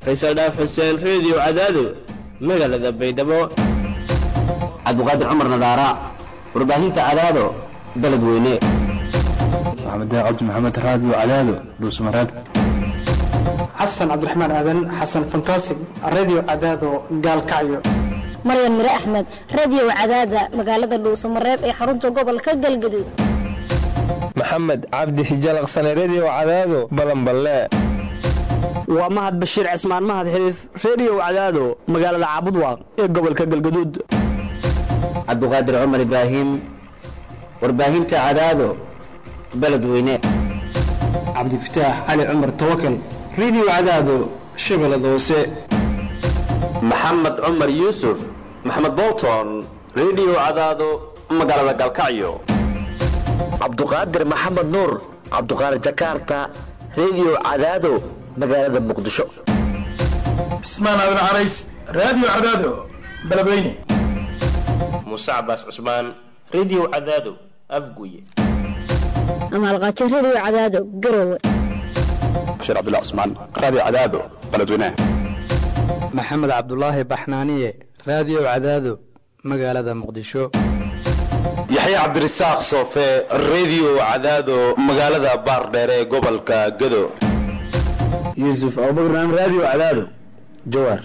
Faysal Dhaaf Xuseen Radio Cadaado magaalada Baydhabo. Cabduqaadir Cumar Nadaara warbaahinta Cadaado beledweyne. Maxamed Cabdi Maxamed Radio Cadaado Dhuusamareeb. Xasan Cabdiraxmaan Aadan Xasan Fantastic Radio Cadaado Gaalkacyo. Maryam Mire Axmed Radio Cadaada magaalada Dhuusamareeb ee xarunta gobolka Galgaduud. Maxamed Cabdi Hijalaqsan Radio Cadaado Balanballe. waa Mahad Bashiir Cismaan Mahad Xiriif Radio Cadaado magaalada Caabudwaaq ee gobolka Galgaduud. Cabduqaadir Cumar Ibraahim warbaahinta Cadaado beledweyne. Cabdi Fataax Ali Cumar Tawakkal Radio Cadaado Shabeellada Hoose. Maxamed Cumar Yuusuf Maxamed Bolton Radio Cadaado magaalada Galkacyo. Cabduqaadir Maxamed Nuur Cabduqaadir Jakarta Radio Cadaado magaalada Muqdisho. Ismaan Abdul Carays Radio Cadaado beledweyne. Musa Abbas Usman Radio Cadaado Afguye. Amal Qaaji Radio Cadaado Garowe. Bashir Abdullah Usman Radio Cadaado beledweyne. Maxamed Cabdullaahi Baxnaaniye Radio Cadaado magaalada Muqdisho. Yaxya Cabdirasaaq Soofe Radio Cadaado magaalada Baardheer ee gobolka Gado. Yusuf Abubakar Radio Cadaado Jawhar.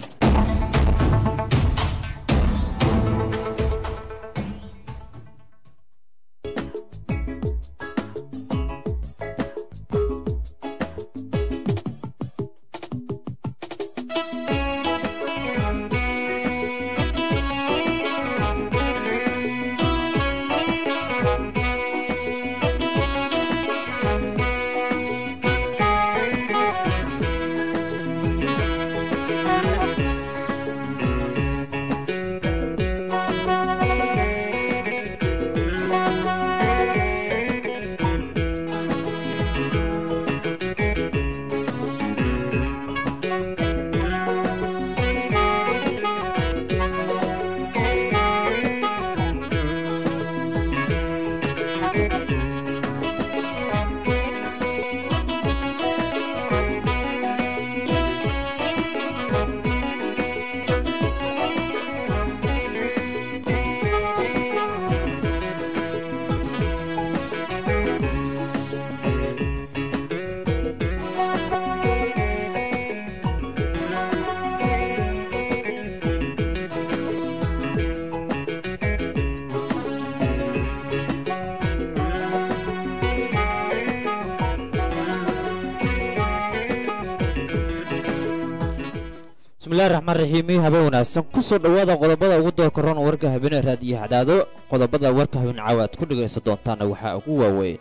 bismillaahir rahmaanir rahiim habeen wanaagsan ku soo dhawaada qodobada ugu doorka roon warka habeenada raadiyo Cadaado qodobada warka habeen caawaad ku dhageysan doontaan waxa ugu waaweyn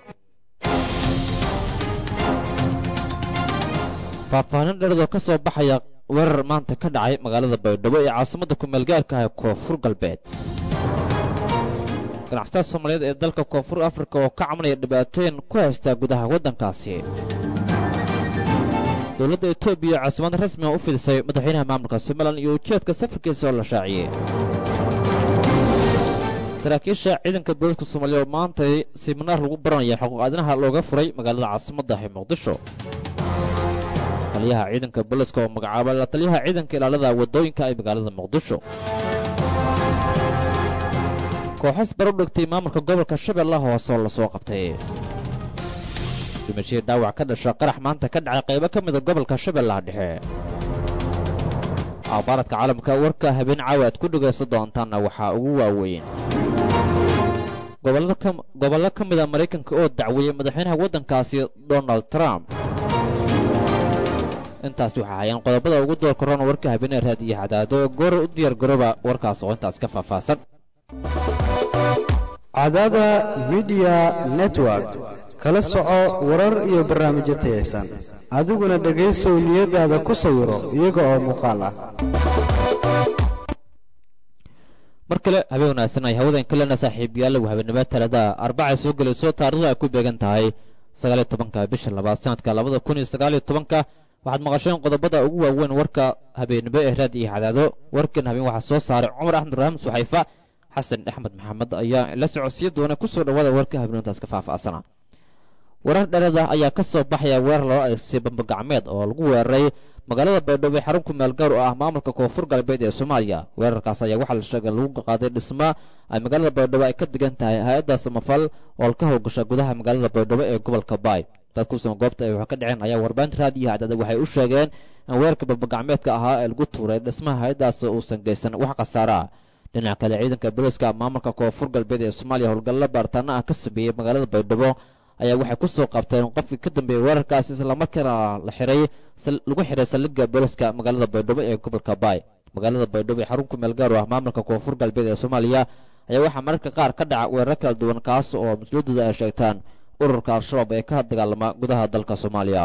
faahfaahin dheeraad oo ka soo baxaya weerar maanta ka dhacay magaalada Baydhabo ee caasimadda ku meelgaarka ah Koonfur Galbeed ganacsatada Soomaaliyeed ee dalka Koonfur Afrika oo ka cabanaya dhibaatooyin ku haysta gudaha waddankaasi dowladda Itoobiya caasimad rasmi ah u fidisay madaxweynaha maamulka Somaliland iyo ujeedka safarkiisa oo la shaaciyay saraakiisha ciidanka booliska Soomaaliya oo maanta siminaar lagu baranayo xuquuq aadanaha looga furay magaalada caasimadda ah Muqdisho taliyaha ciidanka booliska oo magacaabay la taliyaha ciidanka ilaalada wadooyinka ee magaalada Muqdisho kooxas baro dhigtay maamulka gobolka Shabeellaha Hoose oo la soo qabtay dimashii dhaawac ka dhashay qarax maanta ka dhacay qaybo ka mid ah gobolka Shabeellaha Dhexe akhbaaradka caalamka warka habeen caawaad ku dhageysan doontaan waxa ugu waaweyn gobollo ka mid ah Mareykanka oo dacweeyay madaxweynaha waddankaasi Donald Trump intaas waxa hayaan qodobada ugu doorka roon warka habeenada raadiyo Cadaado goor u diyaar garooba warkaas oo intaas ka faahfaahsan Cadaada Media Network kala soco warar iyo barnaamijyo tayeysan adiguna dhageyso niyadaada ku sawiro iyaga oo muuqaal ah markale habeen wanaagsan ay hawada kalena saaxiibayaal waxa habeenimo talada Arbacada soo galayso taariikhda ay ku beegan tahay 19 bisha 2 sanadka 2019 waxaad maqasheen qodobada ugu waaweyn warka habeenimo ee raadiyo Cadaado warkan habeen waxa soo saaray Cumar Axmed Raam Suxayfa Xasan Axmed Maxamed ayaa la socodsiin doona ku soo dhawaada warka habeenintaas ka faahfaahsan warar dheeraad ah ayaa ka soo baxaya weerar loo adeegsaday bamba gacmeed oo lagu weeraray magaalada baydhabo ee xarun ku meel gaar u ah maamulka koonfur galbeed ee Soomaaliya weerarkaas ayaa waxaa la sheegay lagu qaaday dhisma ay magaalada baydhabo ay ka digan tahay hay'adda samafal oo ka howlgasha gudaha magaalada baydhabo ee gobolka Baay dadku soo goobta ay wax ka dhaceen ayaa warbaahinta raadiyaha cadada waxay u sheegeen in weerarka babagacmeedka ahaa ee lagu tuuray dhismaha hay'addaas uusan geysan wax khasaare ah dhinaca kale ciidanka booliska maamulka koonfur galbeed ee Soomaaliya howlgalla baaritaano ah ka sameeyay magaalada baydhabo ayaa waxay ku soo qabteen qofkii ka dambeeyay weerarkaas isla markaana lagu xiray saldhigga booliska magaalada baydhabo ee gobolka Baay magaalada baydhabo ee xarun ku meel gaar u ah maamulka koonfur galbeed ee Soomaaliya ayaa waxaa mararka qaar ka dhaca weerar kala duwan kaas oo mas'uuliyadooda ay sheegtaan ururka al-shabaab ee ka dagaalama gudaha dalka Soomaaliya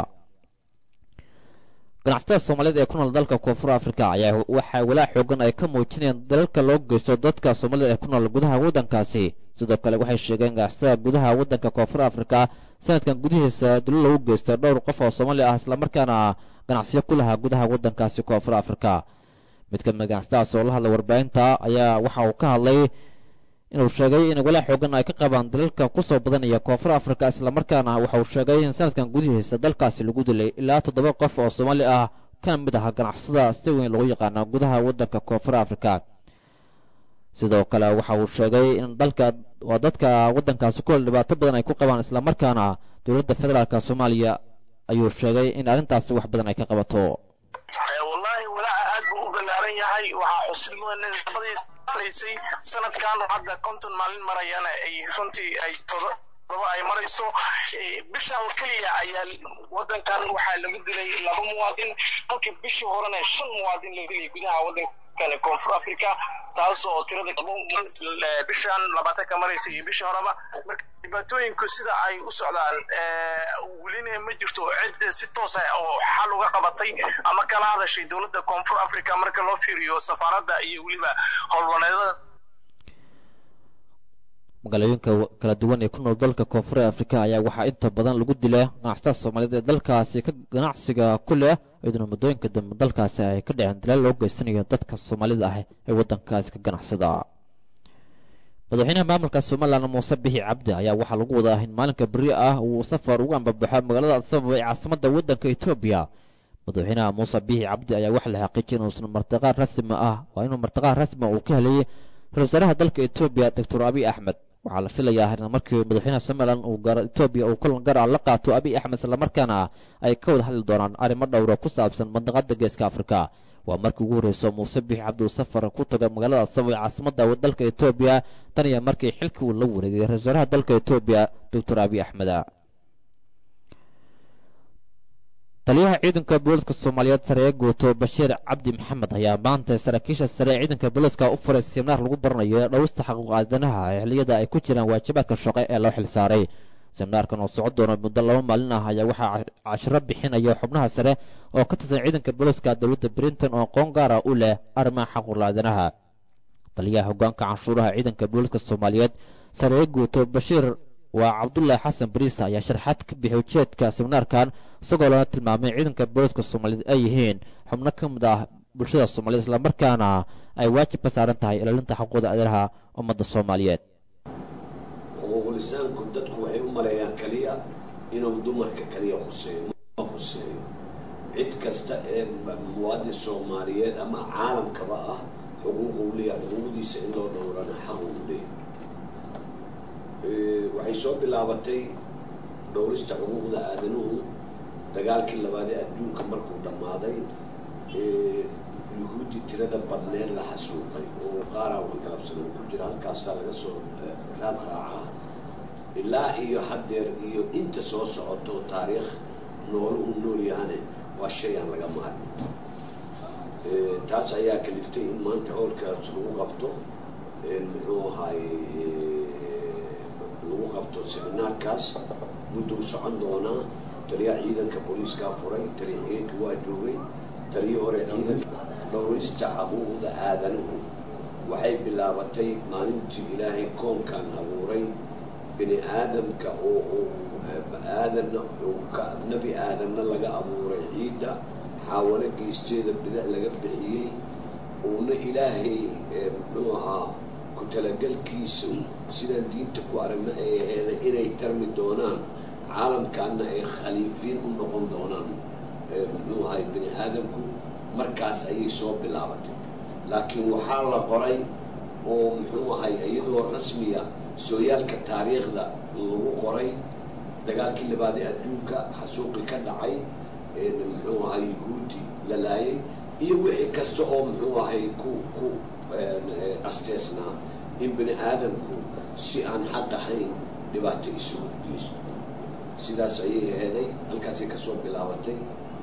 ganacsatada Soomaaliyeed ee ku nool dalka Koonfur Afrika ayaa waxa walaac xoogan ay ka muujinayaan dalalka loo geysto dadka Soomaaliyeed ee ku nool gudaha waddankaasi sidoo kale waxay sheegeen ganacsatada gudaha waddanka Koonfur Afrika sanadkan gudihiisa dil lagu geysto dhowr qof oo Soomaali ah isla markaana ganacsiyo ku lahaa gudaha waddankaasi Koonfur Afrika mid ka mid ganacsadaas oo la hadlay warbaahinta ayaa waxa uu ka hadlay inuu sheegay in walaac xoogan ay ka qabaan dalalka ku soo badanaya Koonfur Afrika isla markaana waxa uu sheegay in sanadkan gudihiisa dalkaasi lagu dilay ilaa 7 qof oo Soomaali ah ka mid ah ganacsada si weyn lagu yaqaan gudaha waddanka Koonfur Afrika sidoo kale waxa uu sheegay in dadka waddankaasi ku dhibaato badan ay ku qabaan isla markaana dawladda federaalka Soomaaliya ayuu sheegay in arrintaas wax badan ay ka qabato wallahi walaac aad buu u balaaran yahay waxa xusilmoon laysay sanadkan hadda konton maalin marayana ay runtii ay ay marayso bishan kaliya ayaa wadankan waxaa lagu dilay 2 muwaadin halka bishii horena 5 muwaadin la dilay gudaha wadankan Koonfur Afrika taas oo tirada bishan 20 ka maraysa iyo bishii horeba marka dhibaatooyinku sida ay u socdaan welina ma jirto cid si toos ah oo xal uga qabatay ama kala hadashay dawladda Koonfur Afrika marka loo fiiriyo safaaradda iyo waliba howlwaneedada magaalooyinka kala duwan ee ku nool dalka Koonfur Afrika ayaa waxaa inta badan lagu dilay ganacsatada Soomaaliyeed ee dalkaasi ka ganacsiga ku leh iyadoo muddooyinka dambe dalkaasi ay ka dhaceen dilal loo geysanayo dadka Soomaalida ah ee waddankaasi ka ganacsada madaxweynaha maamulka Soomaaliland Muuse Bixi Cabdi ayaa waxaa lagu wadaa in maalinka bari ah uu safar uga ambabaxo magaalada Addis Ababa ee caasimadda waddanka Itoobiya madaxweynaha Muuse Bixi Cabdi ayaa waxa la xaqiijiyay inuu martiqaad rasmi ah uu ka helay ra'iisul wasaaraha dalka Itoobiya Dr. Abiy Ahmed waxaa la filayaa in markii madaxweynaha Soomaaliland uu gaaro Itoobiya uu kulan gaar ah la qaato Abiy Ahmed isla markaana ay ka wada hadli doonaan arrimo dhowr ah ku saabsan mandaqada Geeska Afrika waa markii ugu horeysay Muuse Bixi Cabdi uu safar ku tagay magaalada Addis Ababa ee caasimadda dalka Itoobiya tan iyo markii xilka uu la wareegay ra'iisul wasaaraha dalka Itoobiya Dr. Abiy Ahmed taliyaha ciidanka booliska Soomaaliyeed sare gooto Bashiir Cabdi Maxamed ayaa maanta saraakiisha sare ciidanka booliska u furay seminar lagu baranayo dhawrista xuquuq aadanaha ee xilliyada ay ku jiraan waajibaadka shaqo ee loo xil saaray seminaarkan oo socon doona muddo 2 maalin ah ayaa waxaa cashiro bixinaya xubnaha sare oo ka tirsan ciidanka booliska dawladda Britain oo aqoon gaar ah u leh arrimaha xuquuq aadanaha taliyaha hoggaanka canshuuraha ciidanka booliska Soomaaliyeed sare gooto Bashiir waa Cabdullaahi Xasan Bariis ayaa sharaxaad ka bixiyay ujeedka seminaarkan isagoo loo tilmaamay ciidanka booliska Soomaaliyeed ay yihiin xubno ka mid ah bulshada Soomaaliyeed isla markaana ay waajib ka saaran tahay ilaalinta xuquuqda aadanaha ummadda Soomaaliyeed xuquuqul insaanku dadku waxay u maleeyaan kaliya inuu dumarka kaliya khuseeyo cid kasta ee muwaadin Soomaaliyeed ama caalamkaba ah xuquuq u leeyahay xuquuqdiisa in loo dhowrana xaq u leeyahay waxay soo bilaabatay dhowrista xuquuqda aadanuhu dagaalkii labaad ee adduunka markuu dhammaaday yuhuudi tirada badneed la xasuuqay oo qaara wax galabsan ku jira halkaasaa laga soo raad raacaa ilaa iyo haddeer iyo inta soo socoto taariikh nool yahane waa shay aan laga maarmin taas ayaa kaliftay in maanta howlkaas lagu qabto muxuu ahaay lagu qabto seminaarkaas muddo socon doonaa taliyaha ciidanka booliiska furay taliyaha waa joogay taliyaha hore ciidanka dhowrista xuquuqda aadanuhu waxay bilaabatay maalintii ilaahay koonkan abuuray bini aadamka oo nabi aadamna laga abuuray ciidda xaawalo geysteeda bidix laga bixiyey uuna ilaahay muxuu ahaa ku talagalkiisa sidaan diinta ku aragna ay aheeda inay tarmi doonaan caalamkaana ay khaliifiin u noqon doonaan muxuu ahaa ahay bini aadamku markaas ayay soo bilaabatay laakiin waxaa la qoray oo muxuu ahay iyadoo rasmiya sooyaalka taariikhda lagu qoray dagaalkii labaad ee adduunka xasuuqi ka dhacay muxuu ahay yahuudi la laayay iyo wixii kasta oo muxuu ahay ku asteesnaa in bini aadamku si aan xaq ahayn dhibaato isugu geysto sidaas ayay aheeday halkaasay kasoo bilaabatay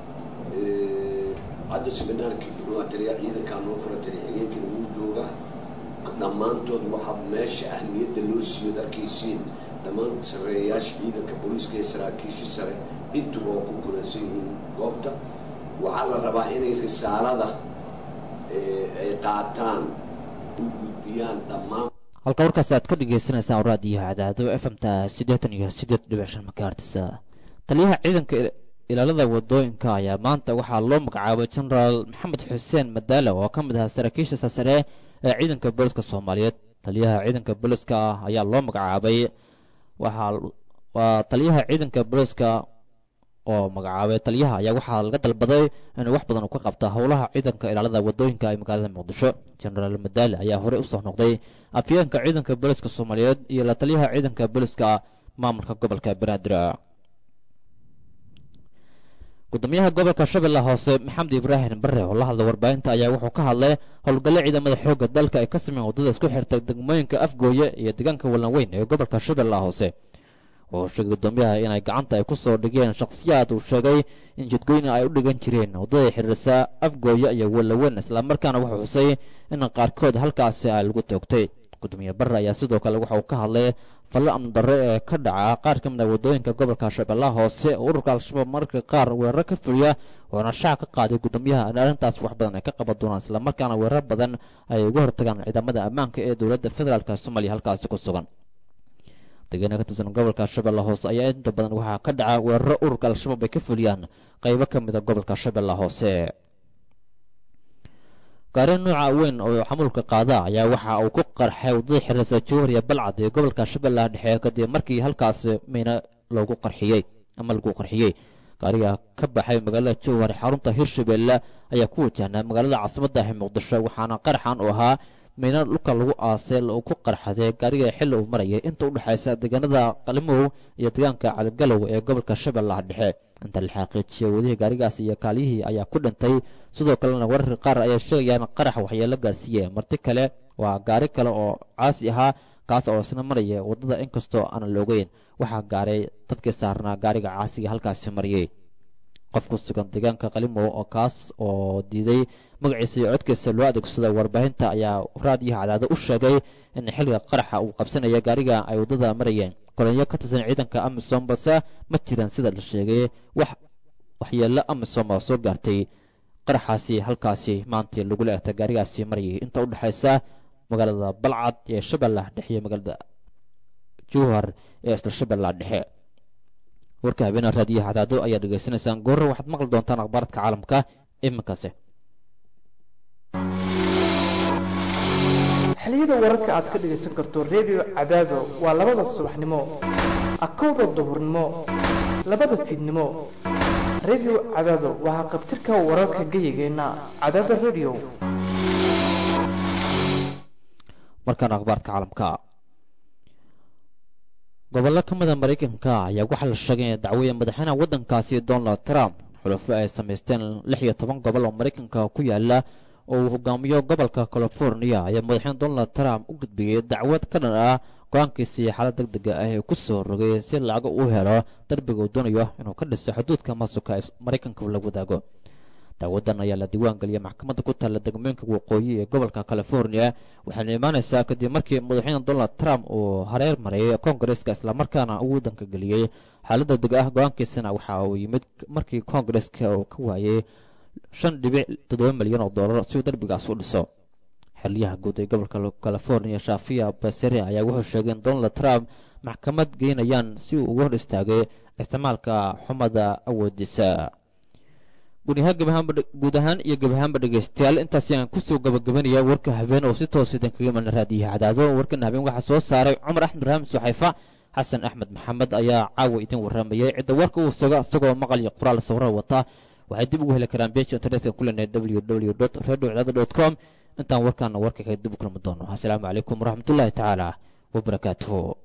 hadda seminaarkii muxuu ahaa taliya ciidankaa noo fura taliya xigeenkina wuu joogaa dhammaantood waxaa meesha ahmiyadda loo siiyo arkaysiin dhammaan sarreeyayaasha ciidanka booliiska iyo saraakiisha sare intuba oo ku kulansan yihiin goobta waxaa la rabaa inay risaalada ay qaataan u gudbiyaan dhammaan halka warkaas aad ka dhagaysanaysaan raadiyaha cadaado fmta 88.5 megahertz taliyaha ciidanka ilaalada wadooyinka ayaa maanta waxaa loo magacaabay generaal maxamed xuseen madaale oo ka mid ahaa saraakiisha sare ee ciidanka booliska Soomaaliyeed taliyaha ciidanka booliska ayaa loo magacaabay waa taliyaha ciidanka booliska oo magacaabay taliyaha ayaa waxaa laga dalbaday inuu wax badan ka qabto howlaha ciidanka ilaalada wadooyinka ee magaalada Muqdisho generaal madaale ayaa hore u soo noqday afyeenka ciidanka booliska Soomaaliyeed iyo la taliyaha ciidanka booliska maamulka gobolka Banaadir gudoomiyaha gobolka Shabeellaha Hoose Maxamed Ibraahim Barre oo la hadlay warbaahinta ayaa wuxuu ka hadlay howlgallada ciidamada xoogga dalka ay ka sameeyeen wadada isku xirta degmooyinka Afgooye iyo deegaanka Walnaweyn ee gobolka Shabeellaha Hoose oo sheegay gudoomiyaha inay gacanta ay ku soo dhigeen shakhsiyaad uu sheegay in jidgoyn ay u dhigan jireen wadada xiriirsa Afgooye iyo Walnaweyn isla markaana wuxuu xusay in qaarkood halkaas ay lagu toogtay gudoomiyaha Barre ayaa sidoo kale waxa uu ka hadlay fallaan darre ee ka dhaca qaar ka mid ah wadooyinka gobolka Shabeellaha Hoose ururka Al-Shabaab marka qaar weerar ka fuliya oo shaac ka qaaday gudoomiyaha in arrintaas wax badan ay ka qaban doonaan isla markaana weerar badan ay uga hortagaan ciidamada ammaanka ee dowladda federaalka Soomaaliya halkaas ku sugan deegaanka ka tirsan gobolka Shabeellaha Hoose ayaa inta badan waxa ka dhaca weerar ururka Al-Shabaab ay ka fuliyaan qaybo ka mid ah gobolka Shabeellaha Hoose gaari nooca weyn oo xamuulka qaada ayaa waxa uu ku qarxay wadada xiriirsa Jowhar iyo Balcad ee gobolka Shabeellaha Dhexe kadib markii halkaas meena lagu qarxiyay gaariga ka baxay magaalada Jowhar xarunta Hirshabeelle ayaa ku wajahnaa magaalada caasimadda ah Muqdisho waxaana qarxan u ahaa meena dhulka lagu aasay oo ku qarxaday gaariga xilli uu marayay inta u dhaxaysa deegaanada Qalimow iyo deegaanka Calgalow ee gobolka Shabeellaha Dhexe inta la xaqiijiyay wadihii gaarigaas iyo kaaliyihii ayaa ku dhintay sidoo kalena wararka qaar ayaa sheegayaan qarax waxyeello gaarsiiyay marti kale waa gaari kale oo caasi ahaa kaas oo isna maraya wadada inkastoo aan la ogeyn waxa gaaray dadkii saarnaa gaariga caasiga halkaas marayay qof ku sugan deegaanka Qalimow oo kaas oo diiday magaciisa iyo codkiisa loo adeegsado warbaahinta ayaa raadiyaha cadaado u sheegay in xilliga qaraxa uu qabsanaya gaariga ay wadada marayeen kolonyo ka tirsan ciidanka Amisom balse ma jiran sida la sheegay waxyeello Amisom oo soo gaartay qaraxaasi halkaasi maanta lagu leeyahay gaarigaasi marayay inta u dhaxaysa magaalada Balcad ee Shabeellaha Dhexe iyo magaalada Jowhar ee isla Shabeellaha Dhexe warka habeen raadiyaha cadaado ayaa dhageysanaysaan goor waxaad maqli doontaan akhbaaradka caalamka iminkaas xiliyada wararka aad ka dhageysan karto radio cadaado waa 2 subaxnimo akowda duhurnimo 2 fiidnimo radio cadaado waxa qabtirka wararka gayigeena cadaado radio markaan akhbaarka caalamka gobolka ka mid ah Mareykanka ayaa waxa la sheegay in dacwada madaxweynaha wadankaasi Donald Trump xulafo ay sameysteen 16 gobol oo Mareykanka ku yaala oo uu hogaamiyo gobolka California ayaa madaxweyne Donald Trump u gudbiyay dacwad ka dhan ah go'aankiisii xaalad degdeg ah ee ku soo rogay si lacag u helo darbiga uu doonayo inuu ka dhiso xuduudka Mexico ee Mareykanka la wadaago dacwadan ayaa la diiwaan galiyay maxkamadda ku taalla degmooyinka waqooyi ee gobolka California waxaana imaanaysaa kadib markii madaxweyne Donald Trump uu hareer maray Congress-ka isla markaana uu wadanka galiyay xaalad degdeg ah go'aankiisana waxa uu yimid markii Congress-ka uu ka waayay 5.7 milyan oo dollar si uu darbigaas u dhiso xiliyaha guud ee gobolka California Shafia Basere ayaa wuxuu sheegay in Donald Trump maxkamad geynayaan si uu uga hor istaagay isticmaalka xumada awoodiisa guud ahaan iyo gabahaanba dhegeystayaal intaasi aan kusoo gabagabanaya warka habeen oo si toos idin kaga iman raadiyaha cadaado warkan habeen waxaa soo saaray Cumar Axmed Raam Suxayfa Xasan Axmed Maxamed ayaa caawa idin waramayay cidda warka uu isagoo maqal iyo qoraal sawir wata waxay dib ugu heli karaan beejka internetka ku leenahay www.radiocadaado.com intaan warkaana warka kaga dib u kulmi doono assalaamu calaykum waraxmatullaahi tacaala wabarakaatuhu